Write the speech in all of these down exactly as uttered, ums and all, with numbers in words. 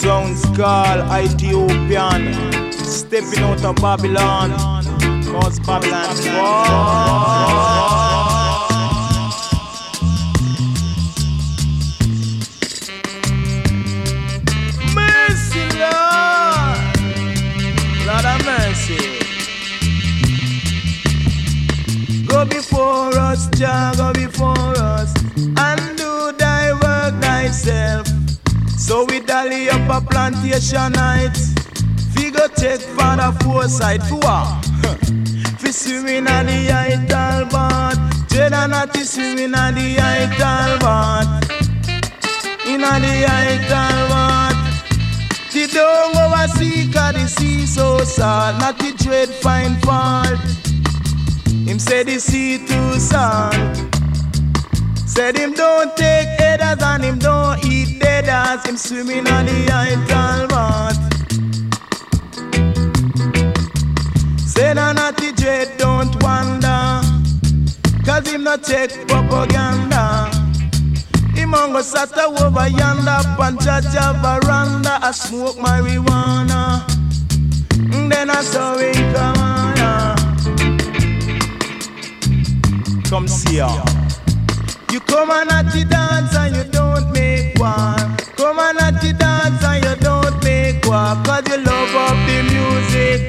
Sounds called Ethiopian, stepping out of Babylon, cause Babylon fall. Mercy, Lord, Lord of mercy. Go before us, Jah, go before us, and do thy work thyself. So we dally up a plantation night. Figure take for the foresight. For what? Fi swimming at the Ital Bath. Jada not is swimming at the Ital Bath. Inna the Ital Bath. The don't oversee cause the sea so salt. Not the dread find fault. Him say the sea too salt. Said him don't take headers and him don't eat deaders. Him swimming on the Ital Bath. Said a naughty dread don't wander, cause him not take propaganda. Him on go sat over yonder pan Jaja veranda. I smoke marijuana, then I saw him come on. Come see ya. You come and at the dance and you don't make war. Come and at the dance and you don't make war, cause you love up the music.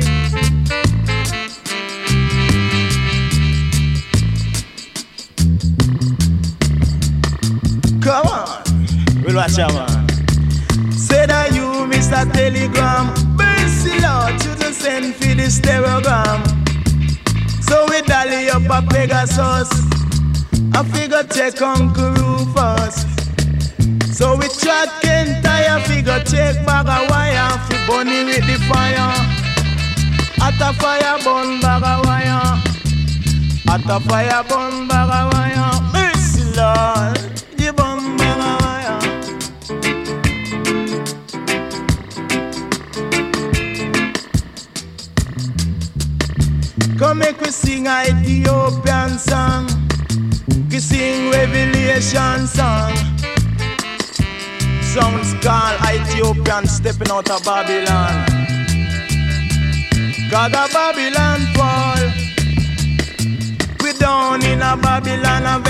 Come on, we'll watch out, man. Say that you Mister Telegram. Mercy Lord, you just send for the stereogram. So we dally up a Pegasus. I figure check Uncle Rufus. So we chat can't tire. Figure check bag a wire. Fi bunny with the fire. At a fire burn bag a wire. At a fire burn bag a wire. Mercy Lord, the burn bag a wire. Come make we sing a Ethiopian song. We sing Revelation song. Sounds called Ethiopian stepping out of Babylon. God of Babylon fall. We down in a Babylon, a